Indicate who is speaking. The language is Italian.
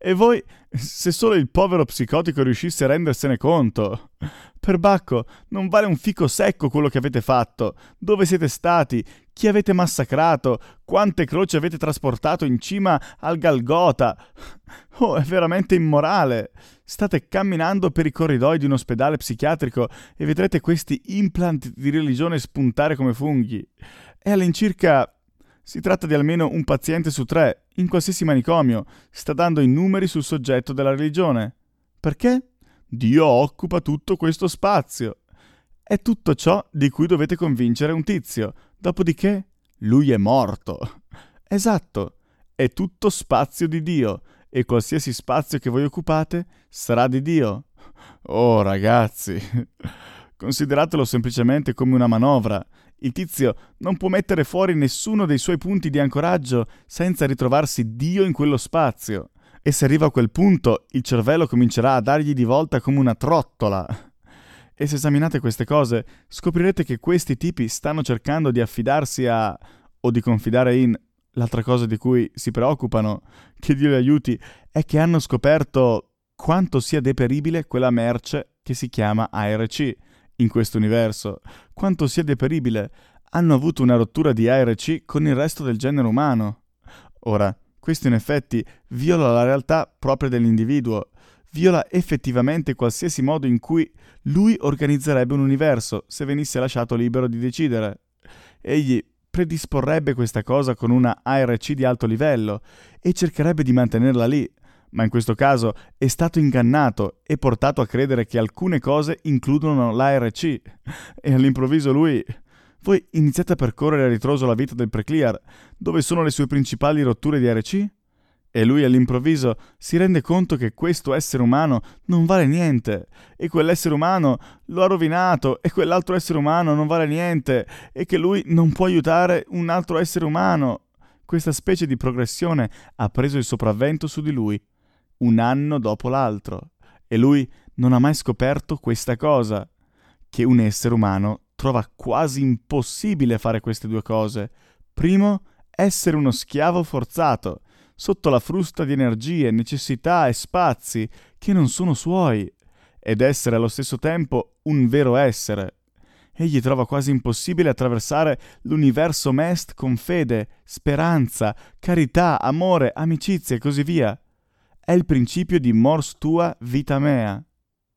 Speaker 1: E voi, se solo il povero psicotico riuscisse a rendersene conto. Perbacco, non vale un fico secco quello che avete fatto. Dove siete stati? Chi avete massacrato? Quante croci avete trasportato in cima al Galgota? Oh, è veramente immorale. State camminando per i corridoi di un ospedale psichiatrico e vedrete questi implant di religione spuntare come funghi. E all'incirca si tratta di almeno un paziente su 3, in qualsiasi manicomio, sta dando i numeri sul soggetto della religione. Perché? Dio occupa tutto questo spazio. È tutto ciò di cui dovete convincere un tizio. Dopodiché, lui è morto. Esatto, è tutto spazio di Dio, e qualsiasi spazio che voi occupate sarà di Dio. Oh, ragazzi, consideratelo semplicemente come una manovra. Il tizio non può mettere fuori nessuno dei suoi punti di ancoraggio senza ritrovarsi Dio in quello spazio. E se arriva a quel punto, il cervello comincerà a dargli di volta come una trottola. E se esaminate queste cose, scoprirete che questi tipi stanno cercando di affidarsi a, o di confidare in, l'altra cosa di cui si preoccupano, che Dio li aiuti, è che hanno scoperto quanto sia deperibile quella merce che si chiama ARC in questo universo, quanto sia deperibile. Hanno avuto una rottura di ARC con il resto del genere umano. Ora, questo in effetti viola la realtà propria dell'individuo, viola effettivamente qualsiasi modo in cui lui organizzerebbe un universo se venisse lasciato libero di decidere. Egli predisporrebbe questa cosa con una ARC di alto livello e cercherebbe di mantenerla lì, ma in questo caso è stato ingannato e portato a credere che alcune cose includono l'ARC e all'improvviso lui... Voi iniziate a percorrere a ritroso la vita del Preclear, dove sono le sue principali rotture di ARC? E lui all'improvviso si rende conto che questo essere umano non vale niente, e quell'essere umano lo ha rovinato, e quell'altro essere umano non vale niente, e che lui non può aiutare un altro essere umano. Questa specie di progressione ha preso il sopravvento su di lui, un anno dopo l'altro, e lui non ha mai scoperto questa cosa, che un essere umano trova quasi impossibile fare queste due cose. Primo, essere uno schiavo forzato, sotto la frusta di energie, necessità e spazi che non sono suoi, ed essere allo stesso tempo un vero essere. Egli trova quasi impossibile attraversare l'universo Mest con fede, speranza, carità, amore, amicizia e così via. È il principio di mors tua vita mea.